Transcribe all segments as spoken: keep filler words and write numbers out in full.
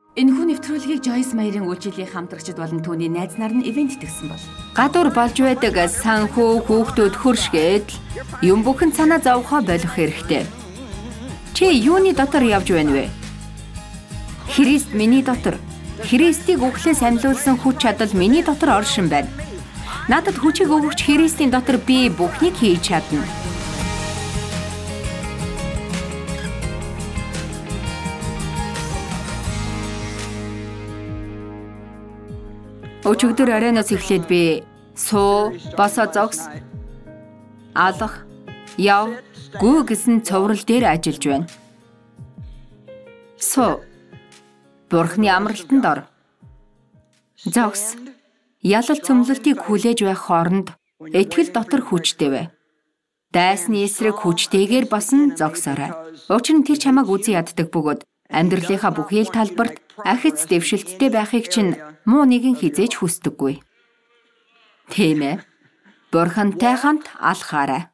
Энэхүү нэвтрүүлгийг Joyce Meyer-ийн үйлчлэлийн хамтрагчид болон түүний найз нар нь ивент итгэсэн бол. Гадуур болж байдаг санхүү хүүхдүүд хуршгээд юм бүхэн санаа зовхоо болох хэрэгтэй. Чи юуны дотор явж байна вэ? Христ миний дотор. Христийг үхлээс амьлуулсан хүч чадал миний дотор оршин байна. Надад хүчийг өгөгч Христийн дотор би бүхнийг хийж чадна. Өчигдөр оройноос эхлээд би суу, босоо зогс, алах, яв, гүү гэсэн цоврал дээр ажиллаж байна. Суу, Бурхны амралтанд ор. Зогс, ялал цөмлөлтийг хүлээж байх хооронд итгэл дотор хүчтэй бай. Дайсны эсрэг хүчтэйгээр босон зогсоорой. Учир нь тэр чамайг үзэн яддаг бөгөөд амьдралынхаа бүхий л талбарт ахиц дэвшилттэй байхыг чинь муу нэгэн хизээж хүсдэггүй. Тийм ээ. Бурхантай хамт алхаарай.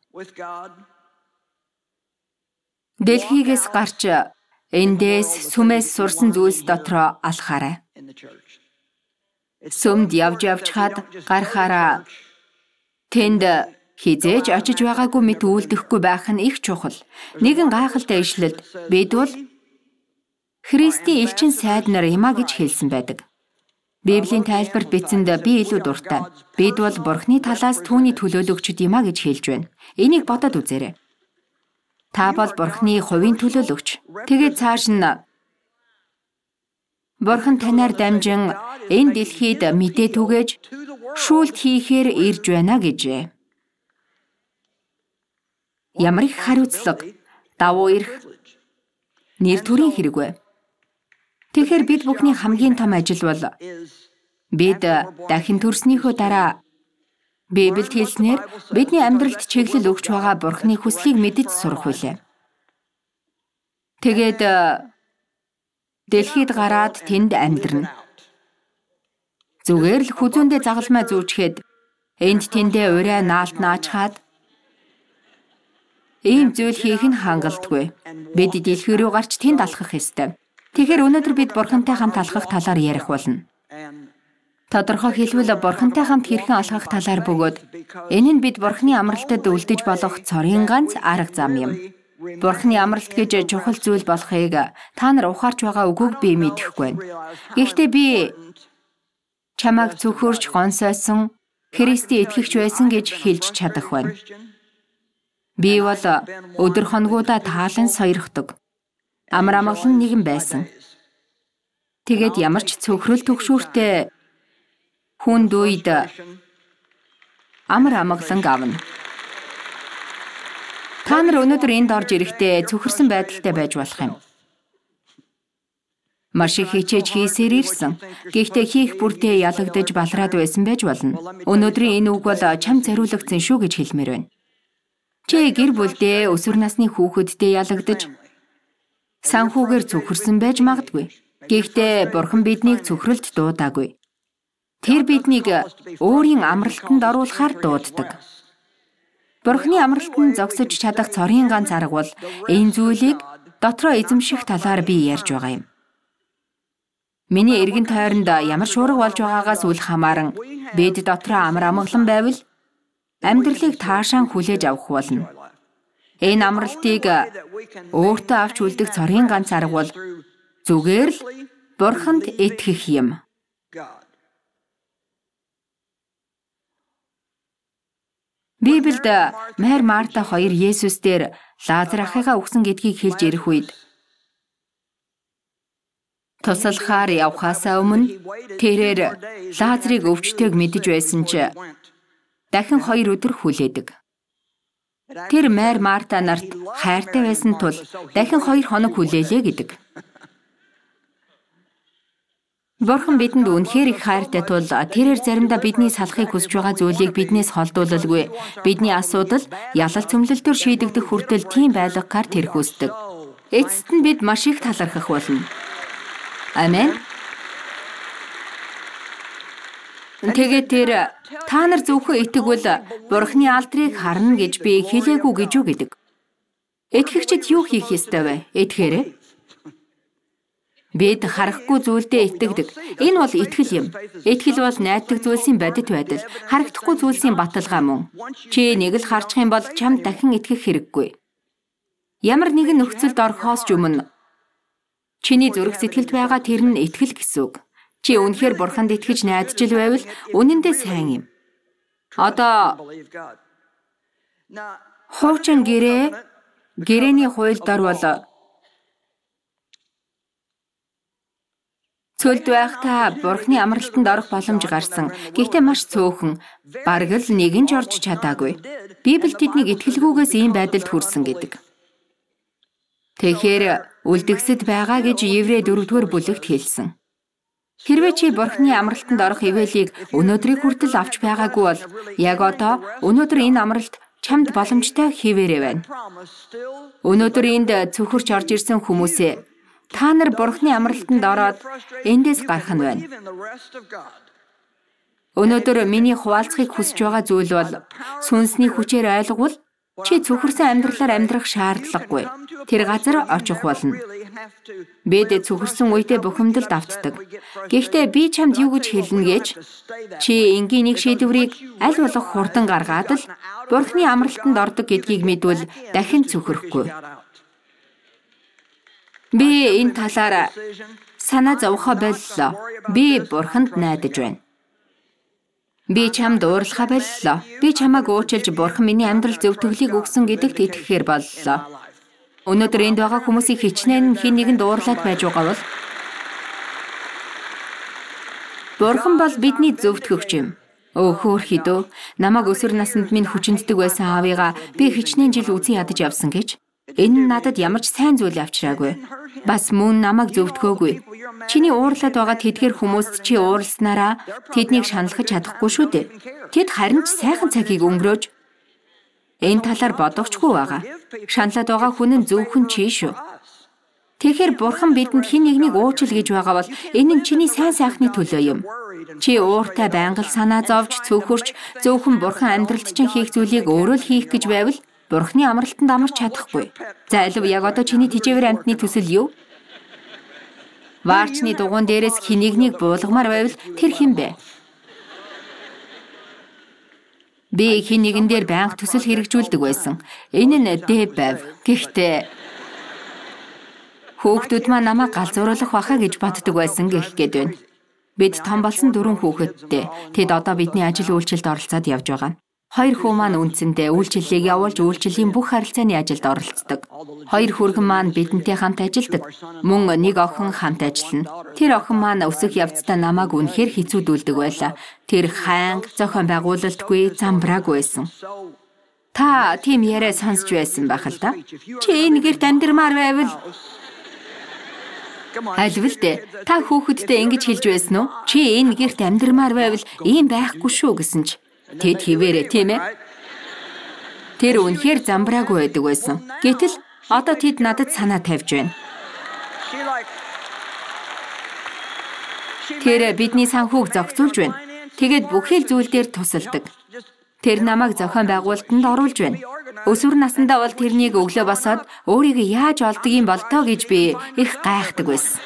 Дэлхийгээс гарч эндээс сүмээс сурсан зүйлс дотроо алхаарай. Сүмд явж явж хаад гарахаараа тэнд хизээж очиж байгаагүй мэт үйлдэхгүй байх нь их чухал. Нэгэн гайхалтай ишлэлд бид бол Христийн элчин сайд нар юмаа гэж хэлсэн байдаг. Библийн тайлбарт бичсэнд би илүү дуртай. Бид бол Бурхны талаас түүний төлөөлөгчд юмаа гэж хэлж байна. Энийг бодоод үзээрэй. Та бол Бурхны хувийн төлөөлөгч. Тэгээд цааш нь Бурхан танаар дамжин энэ дэлхийд мэдээ түгээж шүүлт хийхээр ирж байна гэжээ. Ямар их хариуцлага, давуу эрх, нэр төрийн хэрэг вэ? Тэгэхээр бид бүхний хамгийн том ажил бол бид дахин төрснийхөө дараа Библиэд хэлснээр бидний амьдралд чиглэл өгч байгаа Бурхны хүслийг мэдэж сурах билээ. Тэгээд дэлхийд гараад тэнд амьдрна. Зүгээр л хүзүүндээ загалмай зүүчгээд энд тэндээ урай наалт наачхаад ийм зүйл хийх нь хангалтгүй. Бид дэлхий рүү гарч тэнд алхах ёстой. Тэгэхээр өнөөдөр бид Бурхантай хамт алхах талаар ярих болно. Тодорхой хэлбэл Бурхантай хамт хэрхэн алхах талаар бөгөөд энэ нь бид Бурхны амралтад үлдэж болох цорын ганц арга зам юм. Бурхны амралт гэж чухал зүйл болохыг та нар ухаарч байгаа үгүйг би мэдэхгүй байна. Гэхдээ би чамайг зөвхөрч гонсойсон Христийн итгэгч байсан гэж хэлж чадах байна. Би бол өдөр хоногудаа таалан сойрхдог. Амар амгалан нэгэн байсан. Тэгээд ямар ч цөхрөл төгшүүртэй хүнд үед амар амгалан авна. Та нар өнөөдөр энд орж ирэхдээ цөхөрсөн байдалтай байж болох юм. Маш их хичээж хийсээр ирсэн. Гэхдээ хийх бүртээ ялагдаж балраад байсан байж болно. Өнөөдрийн энэ үг бол чам зориулагдсан шүү гэж хэлмээр байна. Чи гэр бүлдээ өсвөр насны хүүхэддээ ялагдаж санхүүгээр цөхөрсөн байж магадгүй. Гэхдээ Бурхан биднийг цөхрөлд дуудаагүй. Тэр биднийг өөрийн амралтанд оруулахаар дууддаг. Бурханы амралтанд зогсож чадах цорын ганц арга бол энэ зүйлийг дотроо эзэмших талаар би ярьж байгаа юм. Миний эргэн тойронд ямар шуурга болж байгаагаас үл хамааран бид дотроо амар амгалан байвал амьдралыг таашаан хүлээж авах болно. Энэ амралтыг өөртөө авч үлдэх цорын ганц арга бол зүгээр л Бурханд итгэх юм. Библиэд Мар Марта хоёр Есүс дээр Лазар ахыгаа үхсэн гэдгийг хэлж ирэх үед туслахаар явхаасаа өмнө тэрээр Лазарыг өвчтөйг мэдэж байсан ч дахин хоёр өдөр хүлээдэг. Тэр Мар Марта нарт хайртай байсан тул дахин хоёр хоног хүлээлээ гэдэг. Бурхан бидэнд үнэхээр их хайртай тул тэрээр заримдаа бидний салахыг хүсэж байгаа зүйлийг биднээс холдуулалгүй. Бидний асуудал ялал цөмлөлтөөр шийдэгдэх хүртэл тийм байлгахаар тэр хүсдэг. Эцэст нь бид маш их талархах болно. Амен. Тэгээд тэр та нар зөвхөн итгэвэл Бурханы алдрыг харна гэж би хэлээгүй гэж үү гэдэг. Итгэгчид юу хийх ёстой вэ? Итгэхээрэй. Бид харахгүй зүйлдээ итгэдэг. Энэ бол итгэл юм. Итгэл бол найддаг зүйлсийн бодит байдал, харагдахгүй зүйлсийн баталгаа мөн. Чи нэг л харчих юм бол чамд дахин итгэх хэрэггүй. Ямар нэгэн нөхцөлд орохоос ч өмнө чиний зүрх сэтгэлд байгаа тэр нь итгэл гэсэн үг. Чи үнэхээр Бурханд итгэж найдаж ил байвал үнэндээ сайн юм. Одоо хуучин гэрээ, гэрээний хууль дор бол цөлд байхдаа Бурханы амралтанд орох боломж гарсан. Гэхдээ маш цөөхөн, бараг л нэгэн ч орж чадаагүй. Библи тэднийг итгэлгүйгээс ийм байдалд хүрсэн гэдэг. Тэгэхээр үлдгэсэд байгаа гэж Еврей дөрөвдүгээр бүлэгт хэлсэн. Хэрвээ чи Бурханы амралтанд орох ивэлийг өнөөдрийг хүртэл авч байгаагүй бол яг одоо өнөөдөр энэ амралт чамд боломжтой хിവэрэ байна. Өнөөдөр энд цөхөрч орж ирсэн хүмүүсээ та нар Бурханы амралтанд ороод эндээс гарах нь байна. Өнөөдөр миний хуваалцахыг хүсэж байгаа зүйл бол сүнсний хүчээр ойлгвол чи цөхөрсөн амьдралаар амьдрах шаардлагагүй. Тэр газар очих болно. Бид цөхөрсөн үедээ бухимдалд автдаг. Гэхдээ би чамд юу гэж хэлнэ гэж чи энгийн нэг шийдвэрийг аль болох хурдан гаргаад л Бурханы амралтанд ордог гэдгийг мэдвэл дахин цөхөрөхгүй. Би энэ талаар санаа зовхоо боллоо. Би Бурханд найдаж байна. Би чамд уурлахаа боллоо. Би чамайг уучлж Бурхан миний амьдрал зөв төглийг өгсөн гэдэгт итгэхээр боллоо. Өнөөдөр энд байгаа хүмүүсийг хичнээн хэн нэгэнд уурлаад байж байгаа бол Бурхан бол бидний зөвтгөгч юм. Өө хөөрхидөө намайг өсвөр наснд минь хүчнэдэг байсан аавыгаа би хичнээн жил үзэн ядаж явсан гэж энэ нь надад ямар ч сайн зүйл авчираагүй. Бас мөн намайг зөвтгөөгүй. Чиний уурлаад байгаа тэдгээр хүмүүст чи уурласнараа тэднийг шаналхаж чадахгүй шүү дээ. Тэд харин ч сайхан цагийг өнгөрөөж энэ талаар бодогчгүй байгаа. Шаналаад байгаа хүн нь зөвхөн чи шүү. Тэгэхээр Бурхан бидэнд хэн нэгнийг уучил гэж байгаа бол энэ нь чиний сайн сайхны төлөө юм. Чи ууртай байнга санаа зовж цөөхөрч зөвхөн Бурхан амьдралд чинь хийх зүйлийг өөрөө л хийх гэж байвал Бурханы амралтанд амарч чадахгүй. За алив яг одоо чиний тижээвэр амьтны төсөл юу? Ваарчны дугуун дээрээс хинэгнийг буулгамаар байвал тэр хэн бэ? Би хин нэгэн дээр байнга төсөл хэрэгжүүлдэг байсан. Энэ нь Дэв байв. Гэхдээ хүүхдүүд маань намайг галзууруулах баха гэж боддог байсан гэх гээд байна. Бид том болсон дөрвөн хүүхэдтэй. Тэд одоо бидний ажил үйлчлэлд оролцоод явж байгаа. Хоёр хүү маань үндсэндээ үйлчлэлийг явуулж үйлчлэлийн бүх харилцааны ажилд оролцдог. Хоёр хүргэн маань бидэнтэй хамт ажилдаг. Мөн нэг охин хамт ажиллана. Тэр охин маань өсөх явцдаа намайг үнэхээр хэцүүдүүлдэг байлаа. Тэр хайнг, зохион байгуулалтгүй, замбраагүй байсан. Та тийм яриа сонсч байсан байх л да. Чи энэ гэрт амьдрмаар байвал Альвал дээ. Та хүүхэдтэй ингэж хэлж байсан уу? Чи энэ гэрт амьдрмаар байвал ийм байхгүй шүү гэсэн ч тэд хിവэрэ тийм ээ. Тэр үнэхээр замбраагүй байдаг байсан. Гэтэл одоо тэд надад санаа тавьж байна. Тэр бидний санхүүг зохицуулж байна. Тэгээд бүхэл зүйл дээр тусалдаг. Тэр намайг зохион байгуулалтанд оруулж байна. Өсвөр насндаа бол тэрнийг өглөө босоод өөрийгөө яаж олдгийг болтоо гэж би их гайхдаг байсан.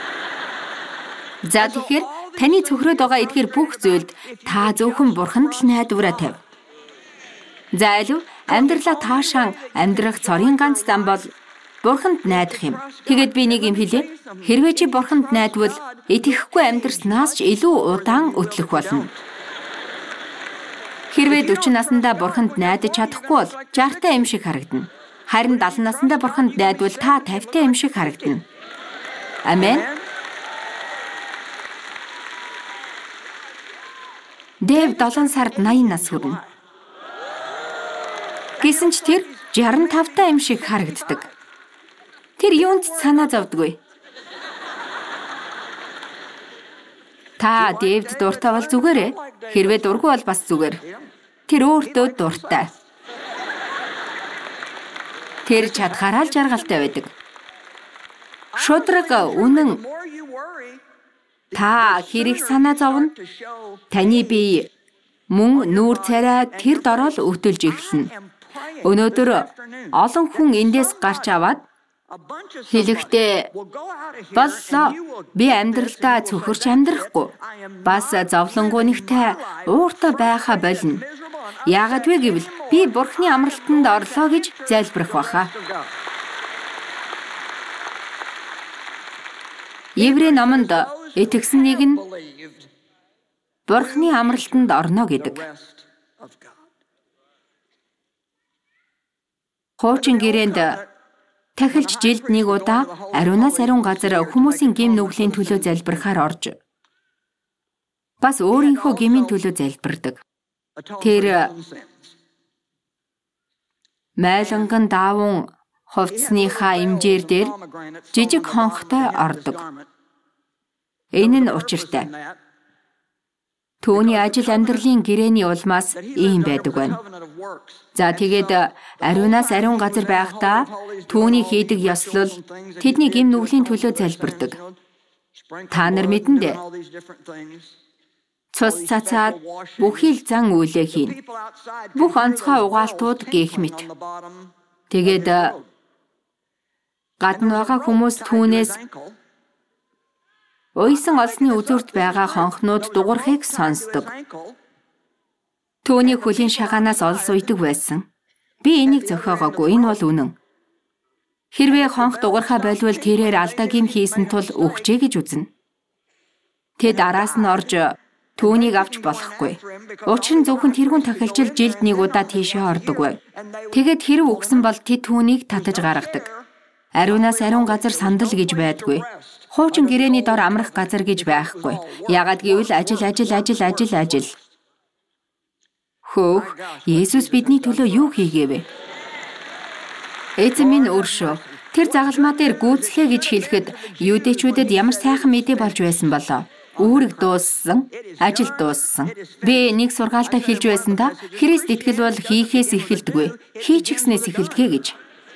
За тэгэхээр таны цөхрөөд байгаа эдгээр бүх зүйлд та зөвхөн Бурханд л найдвараа тавь. За алив амьдралаа таашаан амьдрах цорын ганц зам бол Бурханд найдах юм. Тэгээд би нэг юм хэлье. Хэрвээ чи Бурханд найдвал итгэхгүй амьдрснаас ч илүү удаан өтлөх болно. Хэрвээ дөрвөн наснда Бурханд найдаж чадахгүй бол жаатай юм шиг харагдана. Харин далайн наснда Бурханд найдвал та тавьтай юм шиг харагдана. Амен. Дэв долоон сард наян нас хүрнэ. Гэсэн ч тэр жаран тавтай юм шиг харагддаг. Тэр юунд санаа зовдгүй. Та Дэвд дуртай бол зүгээрээ. Хэрвээ дургүй бол бас зүгээр. Тэр өөртөө дуртай. Тэр чадхаараа л жаргалтай байдаг. Шудраг үнэн. Та хэрэг санаа зовно. Таны бие мөн нүүр царай тэр дороо л өвтөлж эхэлнэ. Өнөөдөр олон хүн эндээс гарч аваад Хэлэхдээ боллоо. Би амьдралдаа цөхөрч амьдрахгүй. Бас зовлонгуунигтай ууртай байха болно. Яагаад вэ гэвэл би Бурхны амралтанд орлоо гэж залбирах баха. Еврей номонд итгэсэн нэг нь Бурхны амралтанд орно гэдэг. Хуучин гэрээнд тахилж жилд нэг удаа ариунаас ариун газар хүмүүсийн гэм нүглийн төлөө залбирахаар орж бас өөрийнхөө гэмийн төлөө залбирдаг. Тэр майланган даавун хувцсныхаа имжээр дээр жижиг хонхтой ордог. Энэ нь учиртай. Түүний ажил амьдралын гэрээний улмаас ийм байдаг байна. За тэгээд ариунаас ариун газар байхдаа түүний хийдэг ёслол тэдний гэм нүглийн төлөө залбирдаг. Та нар мэдэн дээ. Цус цацаад бүхий л зан үйлээ хийн. Бүх онцгой угаалтууд гэх мэт. Тэгээд гадна байгаа хүмүүс түүнээс уйсан олсны үзүүрт байгаа хонхнууд дугуйрхийг сонсдог. Түүний хөлийн шагаанаас олс уйдаг байсан. Би энийг зохиогоогүй. Энэ бол үнэн. Хэрвээ хонх дугуйрхаа болвол тэрээр алдаа гим хийсэн тул өгчээ гэж үзнэ. Тэд араас нь орж түүнийг авч болохгүй. Учир нь зөвхөн тэрүүн тахилчил жилд нэг удаа тийшээ ордог. Тэгээд хэрэг өгсөн бол тэд түүнийг татаж гаргадаг. Ариунаас ариун газар сандал гэж байдгүй. Хуучин гэрээний дор амрах газар гэж байхгүй. Яагад гэвэл ажил ажил ажил ажил ажил. Хөөх, Есүс бидний төлөө юу хийгээвэ? Эзэн минь өршөө. Тэр загалмаа дээр гүйцлээ гэж хэлэхэд юудэчүүдэд ямар сайхан мэдээ болж байсан болоо. Үүрэг дууссан, ажил дууссан. Би нэг сургаалтаа хэлж байсан да. Христ итгэл бол хийхээс эхэлдэггүй. Хийчихснээс эхэлдэг гэж.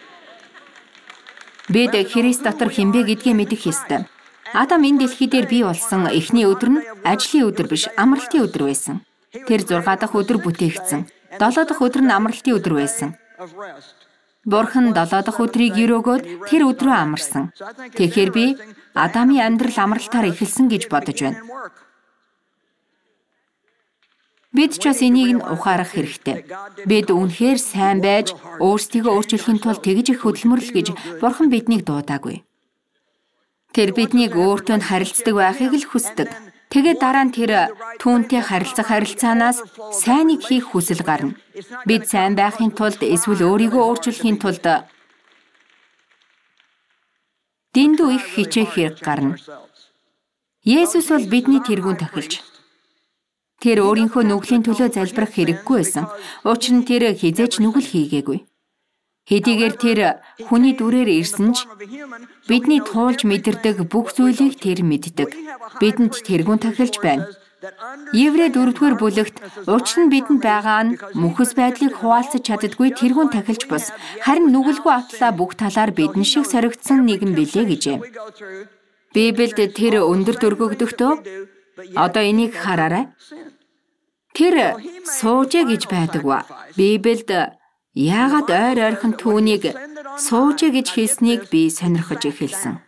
Бид Христ дотор хинбэ гэдгээ мэдэх ёстой. Адам энэ дэлхий дээр бий болсон эхний өдөр нь ажлын өдөр биш, амралтын өдөр байсан. Тэр зургаа дахь өдөр бүтээгдсэн. долоо дахь өдөр нь амралтын өдөр байсан. Бурхан долоо дахь өдрийг өрөөгөөд тэр өдрөө амарсан. Тэгэхээр би Адамын амьдрал амралтаар эхэлсэн гэж бодож байна. Бид ч бас энийг нь ухаарах хэрэгтэй. Бид үнэхээр сайн байж өөрсдийгөө өөрчлөхийн тулд тэгж их хөдөлмөрлөл гэж Бурхан биднийг дуудаагүй. Тэр биднийг өөртөө харилцдаг байхыг л хүсдэг. Тэгээд дараа нь тэр түүнтэй харилцах харилцаанаас сайныг хийх хүсэл гарна. Бид сайн байхын тулд эсвэл өөрийгөө өөрчлөхийн тулд дэндүү их хичээх хэрэг гарна. Есүс бол бидний тэргүүн тахилч. Тэр өөрийнхөө нүглийн төлөө залбирах хэрэггүй байсан. Учир нь тэр хизээч нүгэл хийгээгүй. Хэдийгээр тэр хүний дүрээр ирсэн ч бидний туулж мэдэрдэг бүх зүйлийг тэр мэддэг. Бидэнд тэргүүн тахилч байна. Еврей дөрөвдүгээр бүлэгт учир нь бидэнд байгаа нь мөнхөс байдлыг хуваалцаж чаддаггүй тэргүүн тахилч бус. Харин нүгэлгүй атлаа бүх талаар бидэн шиг соригдсон нэгэн билээ гэжээ. Библиэд тэр өндөр дөргөгдөхтөө одоо энийг хараарай. Тэр суужээ гэж байдаг ба. Библиэд яагаад ойр ойрхон түүнийг суужээ гэж хэлснийг би сонирхож эхэлсэн.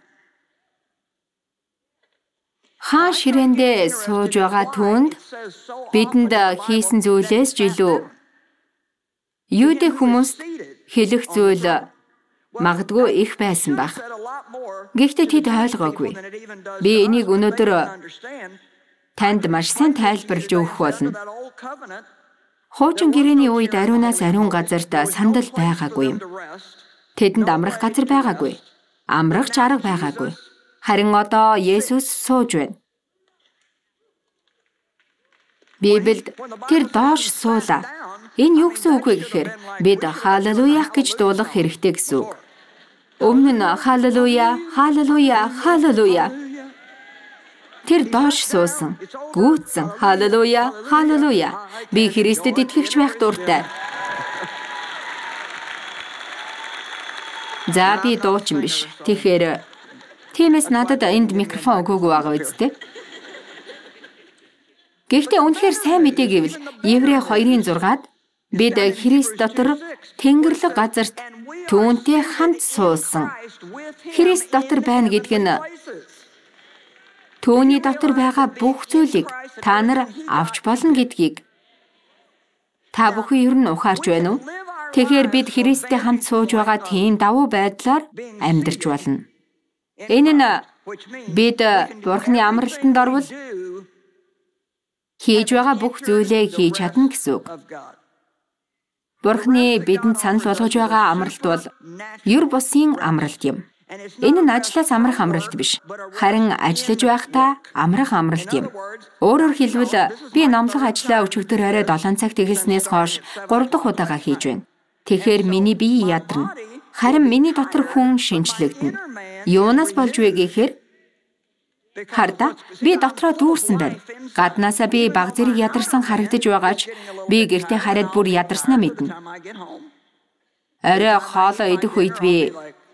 Хаан ширээндээ сууж байгаа түүнд бидэнд хийсэн зүйлээс ч илүү юудэ хүмүүст хэлэх зүйл магадгүй их байсан байх. Гэхдээ тэд ойлгоогүй. Би энийг өнөөдөр танд маш сайн тайлбарлаж өгөх болно. Хуучин гэрээний үед ариунаас ариун газарт сандал байгаагүй юм. Тэдэнд амрах газар байгаагүй. Амрах ч арга байгаагүй. Харин одоо Есүс сууж байна. Библиэд тэр доош суулаа. Энэ юу гэсэн үг вэ гэхээр бид халелуях гэж дуулах хэрэгтэй гэсэн үг. Өмнө нь халелуя, халелуя, халелуя. Тэр доош суусан. Гүйцэн халелуя, халелуя. Би Христэд итгэгч байх дуртай. За би дуучин биш. Тэгэхээр тиймээс надад энд микрофон өгөөгүй байгаа үсттэй. Гэхдээ үнэхээр сайн мэдээ гэвэл Еврей хоёрын зургаад бид Христ дотор Тэнгэрлэг газарт түүнтэй хамт суусан. Христ дотор байна гэдг нь түүний дотор байгаа бүх зүйлийг та нар авч болно гэдгийг та бүхэн ер нь ухаарч байна уу? Тэгэхээр бид Христтэй хамт сууж байгаа тийм давуу байдлаар амьдарч болно. Энэ нь бид Бурхны амралтанд орвол хийж байгаа бүх зүйлээ хийж чадна гэсэн үг. Бурхны бидэнд санал болгож байгаа амралт бол ер бусын амралт юм. Энэ нь ажлаас амрах амралт биш. Харин ажиллаж байхдаа амрах амралт юм. Өөрөөр хэлбэл би номлох ажлаа өчигдөр орой долоон цагт эхэлснээс хойш гурав дахь удаага хийж байна. Тэгэхээр миний бие ядарна. Харин миний дотор хүн шинчлэгдэнэ. Юунаас болж вэ гэхээр харда би дотроо дүүрсэн байна. Гаднаасаа би баг зэрэг ядарсан харагдаж байгаа ч би гэртээ хараад бүр ядарснаа мэднэ. Орой хоолоо идэх үед би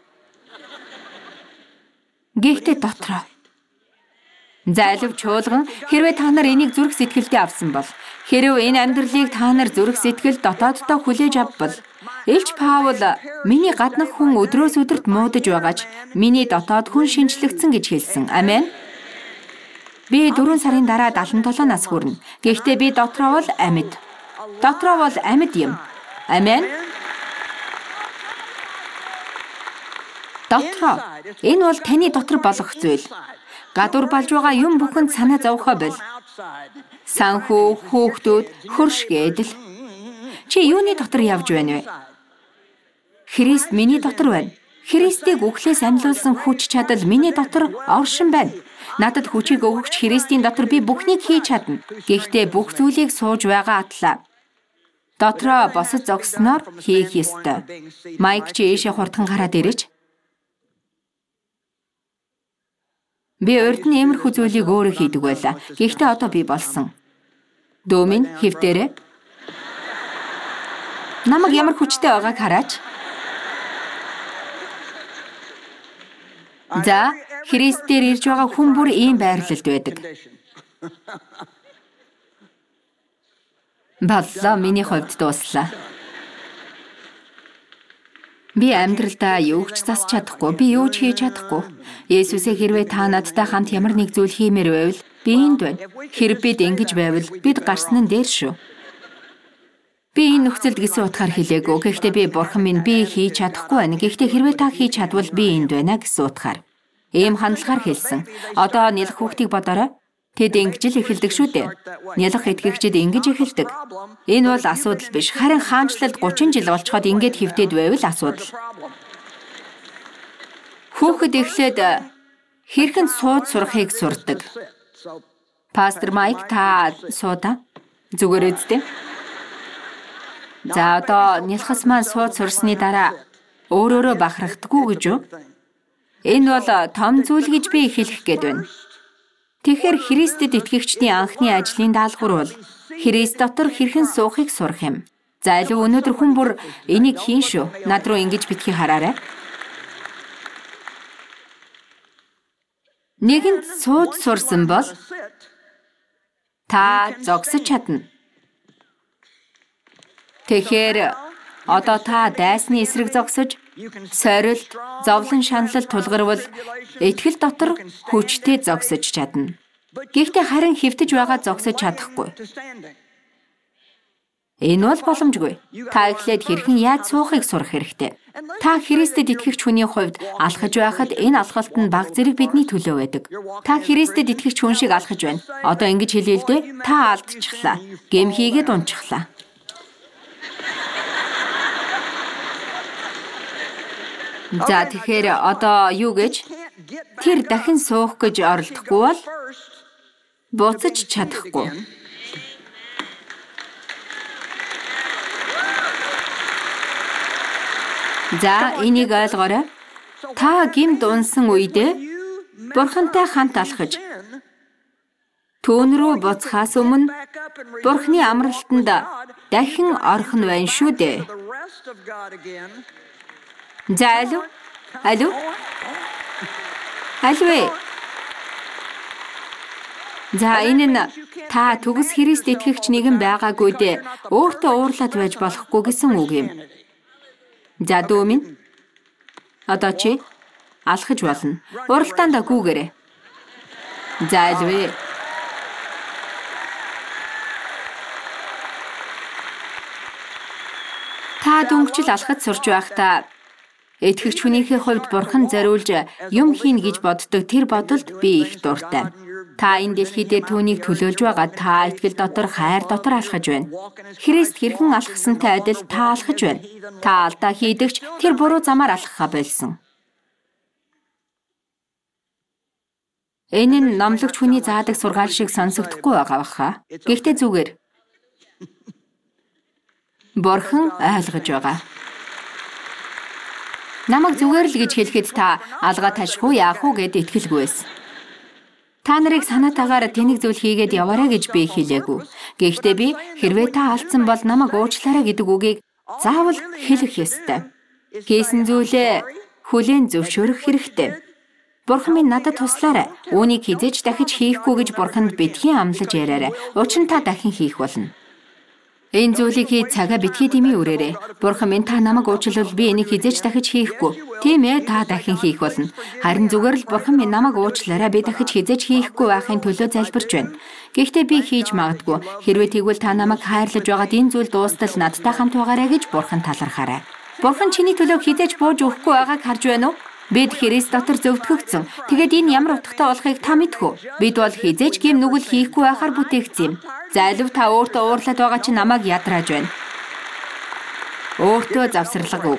Гэхдээ дотроо залив чуулган хэрвээ та нар энийг зүрх сэтгэлдээ авсан бол хэрвээ энэ амьдралыг та нар зүрх сэтгэл дотооддоо хүлээж авбал Илч Паул миний гаднах хүн өдрөөс өдөрт муудаж байгаач миний дотоод хүн шинжлэгдсэн гэж хэлсэн. Амен. Би дөрвөн сарын дараа дагалан долоо нас хүрнэ. Гэхдээ би дотроо бол амьд. Дотроо бол амьд юм. Амен. Дотроо. Энэ бол таны дотор болох зүйл. Гадуур болж байгаа юм бүхэнд санаа зовхоо бол. Санхүү, хүүхдүүд, хөрш гэдэл. Чи юуны дотор явж байна вэ? Христ миний дотор байна. Христийг үхлээс амьлуулсан хүч чадал миний дотор оршин байна. Надад хүчийг өгөгч Христийн дотор би бүхнийг хийж чадна. Гэхдээ бүх зүйлийг сууж байгаа атлаа. Дотроо босож зогсноор хийх ёстой. Майк чи ийшээ хурдхан гараад ирэж. Би урд нь иймэрхүү зүйлийг өөрөө хийдэг байлаа. Гэхдээ одоо би болсон. Дөөмийн хэвдэрэ. Намайг ямар хүчтэй байгааг хараач. За, Христээр ирж байгаа хүн бүр ийм байрлалд байдаг. Боллоо, миний хувьд дууслаа. Би амьдралдаа юу ч засч чадахгүй, би юу ч хийж чадахгүй. Есүсээ хэрвээ та надтай хамт ямар нэг зүйл хиймээр байвал би энд байна. Хэрэг бид ингэж байвал бид гарсан нь дээр шүү. Би энэ нөхцөлд гисэн утгаар хэлээгүй. Гэхдээ би бурхан минь би хийж чадахгүй байна. Гэхдээ хэрвээ та хийж чадвал би энд байна гэсэн утгаар. Ийм хандлагаар хэлсэн. Одоо нялх хүүхдийг бодоорой. Тэд ингэж л эхэлдэг шүү дээ. Нялх итгэгчид ингэж эхэлдэг. Энэ бол асуудал биш. Харин хаанчлалд гучин жил болцоход ингэж хөвтөд байвал асуудал. Хүүхэд эхлээд хэрхэн сууд сурахыг сурдаг. Пастор Майк та суудаа зүгээр үздэй. За одоо нялхас маань сууд сурсны дараа өөрөөрөө бахархдаггүй гэж юу? Энэ бол том зүйл гэж би хэлэх гээд байна. Тэгэхээр Христэд итгэгчдийн анхны ажлын даалгавар бол Христ дотор хэрхэн суухыг сурах юм. За алив өнөөдөр хүн бүр энийг хийн шүү. Над руу ингэж битгий хараарай. Нэгэнт сууд сурсан бол та зогсож чадна. Тэгэхээр одоо та дайсны эсрэг зогсож, сорилт, зовлон шаналл тулгарвал итгэл дотор хүчтэй зогсож чадна. Гэхдээ харин хэвтэж байгаа зогсож чадахгүй. Энэ бол боломжгүй. Та эхлээд хэрхэн яаж суухыг сурах хэрэгтэй. Та Христэд итгэгч хүний хувьд алхаж байхад энэ алхалт нь баг зэрэг бидний төлөө байдаг. Та Христэд итгэгч хүн шиг алхаж байна. Одоо ингэж хэлээ л дээ. Та алдчихлаа. Гэм хийгээд унчихлаа. За тэгэхээр одоо юу гэж? Тэр дахин суух гэж оролдохгүй бол буцаж чадахгүй. За энийг ойлгоорой. Та гимд унсан үедээ Бурхантай хамт алхаж түүн рүү буцахаас өмнө Бурхны амралтанд дахин орох нь байна шүү дээ. За алуу? Алуу? Алуу? За энэ нь та төгс Христ итгэгч нэгэн байгаагүй дээ. Өөртөө уурлаад байж болохгүй гэсэн үг юм. За дөөмин Одоо чи алхаж болно. Уралдаанд гүүгээрэй. Зайлвэ. Та дөнгөчл алхаж сурч байхдаа итгэгч хүнийхээ хувьд Бурхан зориулж юм хийн гэж боддог тэр бодолд би их дуртай. Та энэ дэлхий дээр түүнийг төлөөлж байгаа та итгэл дотор хайр дотор алхаж байна. Христ хэрхэн алхсантай адил та алхаж байна. Та алдаа хийдэгч тэр буруу замаар алхахаа болсон. Энэ нь номлогч хүний заадаг сургаал шиг сонсогдохгүй байгаа баха. Гэхдээ зүгээр. Бурхан ойлгож байгаа. Намайг зүгээр л гэж хэлэхэд та алгаа таших уу яах уу гэд итгэлгүй байсан. Та нарыг санаатаагаар тэнэг зүйл хийгээд яваарай гэж би хэлээгүй. Гэхдээ би хэрвээ та алдсан бол намайг уучлаарай гэдэг үгийг заавал хэлэх ёстой. Хийсэн зүйлээ хүлээн зөвшөөрөх хэрэгтэй. Бурхан минь надад туслаарай. Үүнийг хизээж дахиж хийхгүй гэж Бурханд битгий амлаж яриарай. Учир нь та дахин хийх болно. Энэ зүйлийг хий цагаа битгий дэмий өрөөрэй. Бурхан минь та намайг уучлал би энийг хизээж дахиж хийхгүй. Тийм ээ та дахин хийх болно. Харин зүгээр л Бурхан минь намайг уучлаарай би дахиж хизээж хийхгүй байхын төлөө залбирч байна. Гэхдээ би хийж магадгүй. Хэрвээ тэгвэл та намайг хайрлаж байгаад энэ зүйл дуустал надтай хамт байгаарай гэж Бурхан талархаарай. Бурхан чиний төлөө хизээж бууж өгөхгүй байгааг харж байна уу? Бид Христ дотор зөвтгөгдсөн. Тэгээд энэ ямар утгатай болохыг та мэдхүү. Бид бол хизээж гим нүгэл хийхгүй байхаар бүтээгдсэн юм. Зайлв та өөртөө уурлаад байгаа чи намайг ядрааж байна. Өөртөө завсарлага өг.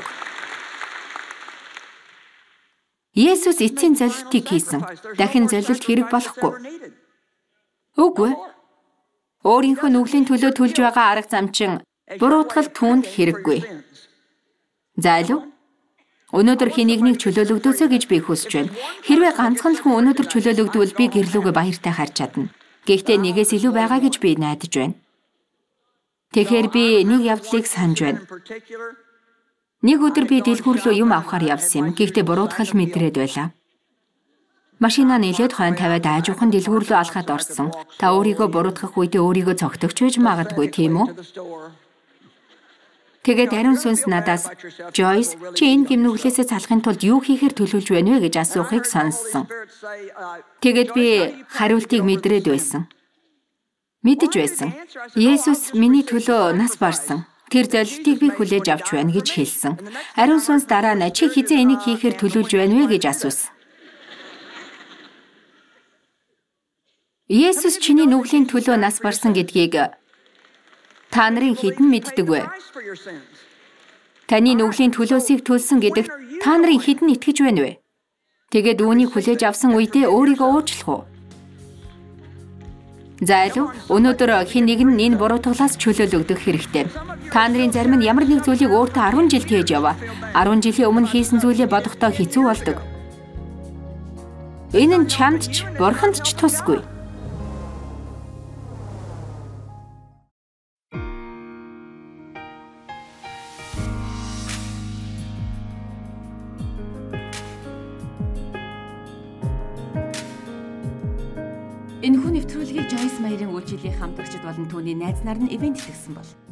Есүс эцсийн золилтыг хийсэн. Дахин золилт хэрэг болохгүй. Үгүй. Өөрийнхөө нүглийн төлөө төлж байгаа арга зам чин буруутгал түүнд хэрэггүй. Зайлв өнөөдөр хэнийг нэг чөлөөлөгдөөсэй гэж би хүсэж байна. Хэрвээ ганцхан л хүн өнөөдөр чөлөөлөгдвөл би гэрлүүгээ баяртай харж чадна. Гэхдээ нэгээс илүү байгаа гэж би найдаж байна. Тэгэхээр би нэг явдлыг санаж байна. Нэг өдөр би дэлгүүр рүү юм авахаар явсан юм. Гэхдээ буруутгал мэдрээд байлаа. Машинаа нэлээд хойно тавиад аажуухан дэлгүүр рүү алхаад орсон. Та өөрийгөө буруутгах үедээ өөрийгөө цогтөгч байж магадгүй тийм үү? Тэгээд ариун сүнс надаас Joyce чи энэ гимнүглээсээ салахын тулд юу хийхээр төлөвлөж байна вэ гэж асуухыг сонссон. Тэгээд би хариултыг мэдрээд байсан. Мэдэж байсан. Есүс миний төлөө нас барсан. Тэр золилтыг би хүлээж авч байна гэж хэлсэн. Ариун сүнс дараа нь чи хизээ энийг хийхээр төлөвлөж байна вэ гэж асуусан. Есүс чиний нүглийн төлөө нас барсан гэдгийг та нарын хэдэн мэддэг вэ? Таны нүглийн төлөөсийг төлсөн гэдэгт та нарын хэдэн итгэж байна вэ? Тэгээд үүнийг хүлээж авсан үедээ өөрийгөө уучлах уу? Зайлв өнөөдөр хэн нэг нь энэ буруутгалаас чөлөөлөгдөх хэрэгтэй. Та нарын зарим нь ямар нэг зүйлийг өөртөө арван жил хийж яваа. арван жилийн өмнө хийсэн зүйлээ бодохдоо хэцүү болдог. Энэ нь чамд ч Бурханд ч тусгүй. Энэхүү нэвтрүүлгийг Joyce Meyer-ийн үйлчилгээ хамтрагчид болон түүний найз нар нь ивент хийсэн бол